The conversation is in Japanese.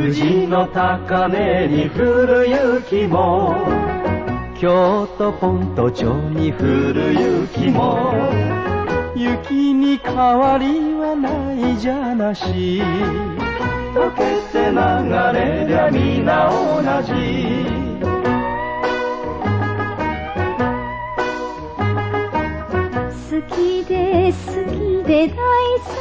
富士の高嶺に降る雪も、京都本島町に降る雪も、雪に変わりはないじゃなし。溶けて流れりゃ皆同じ。 好きで好きで大好